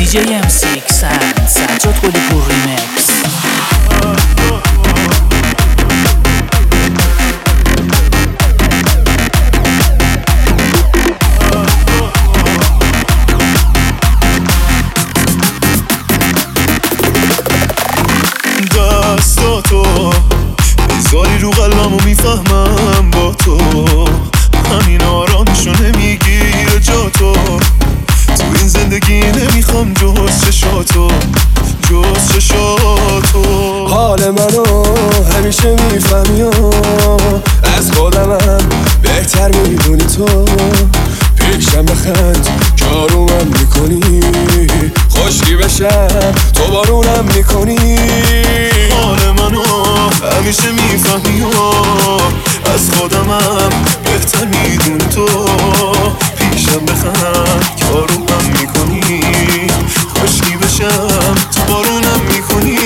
جی ام سیکسن سجاد قلی پور ریمکس. دستاتو بذاری رو قلبمو میفهمم با تو، همین آرامشو نمیگیره جا تو این زندگی نمیخوام جز چشاتو، جز چشاتو. حال منو همیشه میفهمی و از خودمم بهتر میدونی تو، پیشم بخند کارومم میکنی، خشکی بشم تو بارونم میکنی. حال منو همیشه میفهمی و از خودمم بهتر میدونی تو، پیشم بخند کارومم میکنی، خشکی بشم تو بارونم میکنی.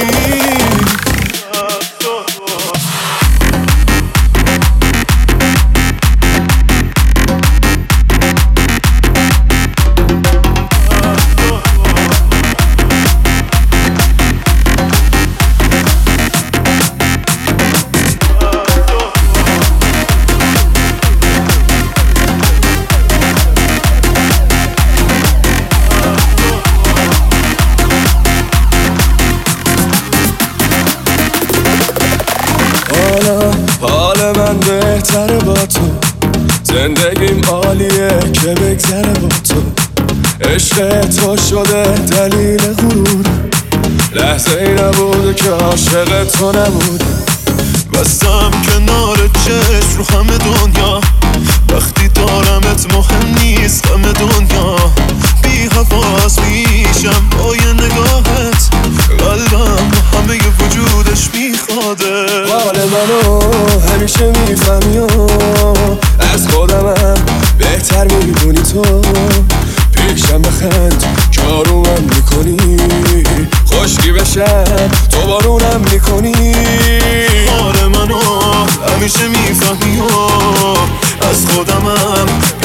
حال من بهتره با تو، زندگیم عالیه که بگذره با تو، عشق تو شده دلیل غرور، لحظه ای نبوده که عاشق تو نبود. بستم کنار چشم رو همه دنیا، وقتی دارمت مهم نیست همه دنیا، بی حواس میشم با یه نگاهت، قلبم همه ی وجودش میخواده. حال منو همیشه میفهمی و از خودمم بهتر میدونی تو، پیشم بخند کارومم میکنی، خشکی بشم تو بارونم میکنی. حال منو همیشه میفهمی و از خودمم